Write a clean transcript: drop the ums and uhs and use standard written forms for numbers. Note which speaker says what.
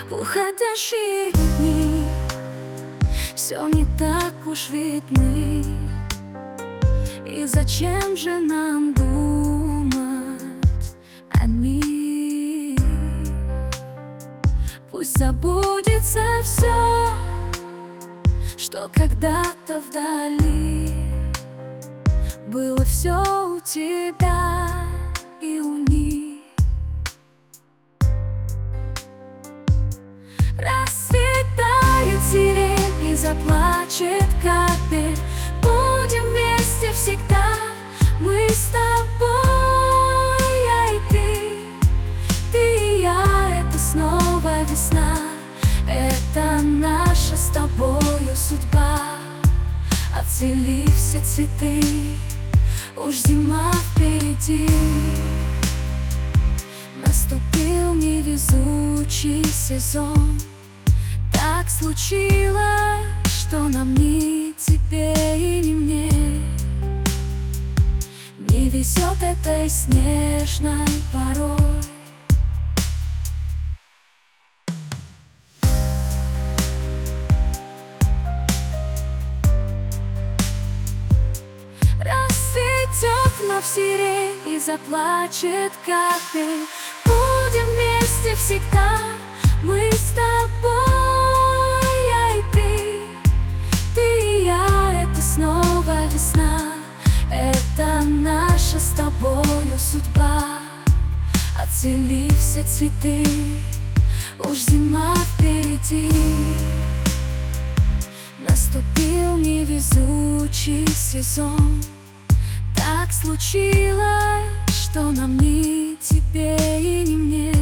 Speaker 1: В уходящие дни все не так уж видны. И зачем же нам думать о них? Пусть забудется все, что когда-то вдали. Было все у тебя и у них. Расцветает сирень и заплачет капель. Будем вместе всегда, мы с тобой, я и ты и я. Это снова весна, это наша с тобою судьба. Отцвели все цветы, уж зима впереди. Наступил невезучий сезон. Так случилось, что нам ни тебе и ни мне не везет этой снежной порой. Расцветет вновь сирень и заплачет капель. Будем вместе всегда, мы с тобой, я и ты и я. Это снова весна, это наша с тобою судьба. Отцвели все цветы, уж зима впереди. Наступил невезучий сезон. Так случилось, что нам ни тебе и ни мне